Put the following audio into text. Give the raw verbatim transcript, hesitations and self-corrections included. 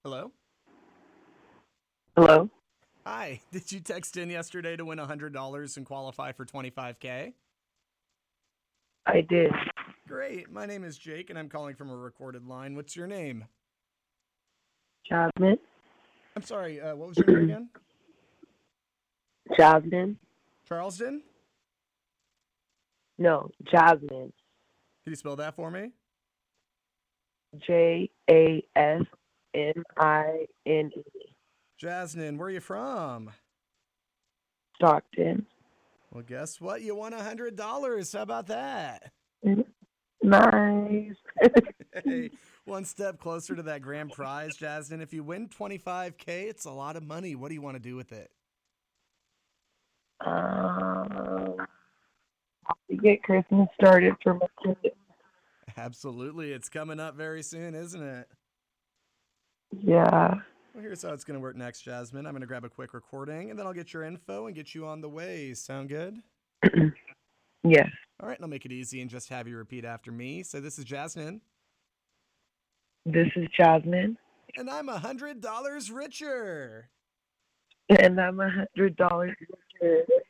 Hello? Hello? Hi. Did you text in yesterday to win one hundred dollars and qualify for twenty-five K? I did. Great. My name is Jake, and I'm calling from a recorded line. What's your name? Jasmine? I'm sorry, uh, what was your name again? Jasmine? Charleston? No, Jasmine. Can you spell that for me? J A S M I N E. Jasmine, where are you from? Stockton. Well, guess what? You won one hundred dollars. How about that? Nice. Hey, one step closer to that grand prize, Jasmine. If you win twenty-five K, it's a lot of money. What do you want to do with it? um, to get Christmas started for my kids. Absolutely. It's coming up very soon, isn't it? Yeah. Well, here's how it's going to work next, Jasmine. I'm going to grab a quick recording, and then I'll get your info and get you on the way. Sound good? Yes. All right, and I'll make it easy and just have you repeat after me. So this is Jasmine, This is Jasmine, and I'm one hundred dollars richer. and I'm a hundred dollars richer.